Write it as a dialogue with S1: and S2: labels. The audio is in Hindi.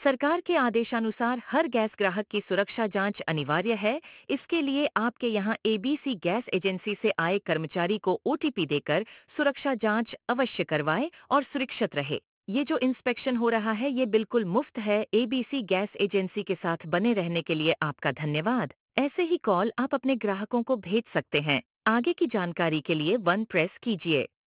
S1: सरकार के आदेशानुसार हर गैस ग्राहक की सुरक्षा जांच अनिवार्य है। इसके लिए आपके यहाँ एबीसी गैस एजेंसी से आए कर्मचारी को ओटीपी देकर सुरक्षा जांच अवश्य करवाएं और सुरक्षित रहे। ये जो इंस्पेक्शन हो रहा है ये बिल्कुल मुफ्त है। एबीसी गैस एजेंसी के साथ बने रहने के लिए आपका धन्यवाद। ऐसे ही कॉल आप अपने ग्राहकों को भेज सकते हैं। आगे की जानकारी के लिए 1 प्रेस कीजिए।